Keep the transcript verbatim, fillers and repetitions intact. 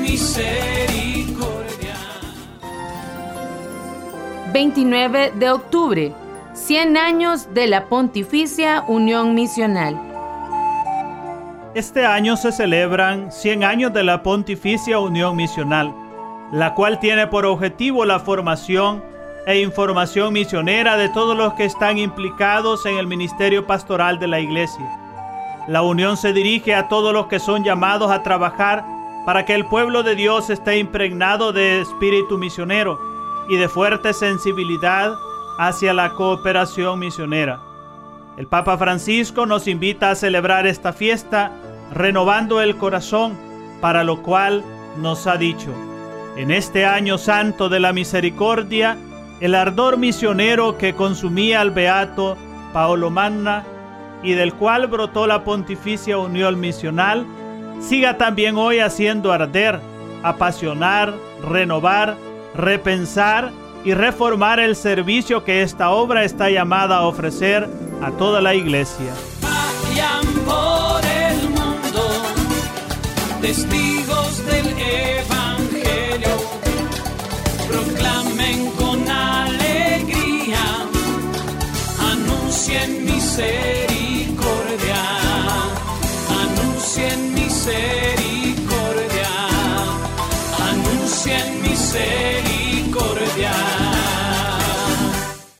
misericordia. veintinueve de octubre, cien años de la Pontificia Unión Misional. Este año se celebran cien años de la Pontificia Unión Misional, la cual tiene por objetivo la formación e información misionera de todos los que están implicados en el ministerio pastoral de la Iglesia. La unión se dirige a todos los que son llamados a trabajar para que el pueblo de Dios esté impregnado de espíritu misionero y de fuerte sensibilidad hacia la cooperación misionera. El Papa Francisco nos invita a celebrar esta fiesta renovando el corazón, para lo cual nos ha dicho: en este año santo de la misericordia, el ardor misionero que consumía al beato Paolo Manna y del cual brotó la Pontificia Unión Misional, siga también hoy haciendo arder, apasionar, renovar, repensar y reformar el servicio que esta obra está llamada a ofrecer a toda la Iglesia. Vayan por el mundo, testigos del Evangelio, proclamen con alegría, anuncien misericordia, anuncien misericordia, anuncien misericordia.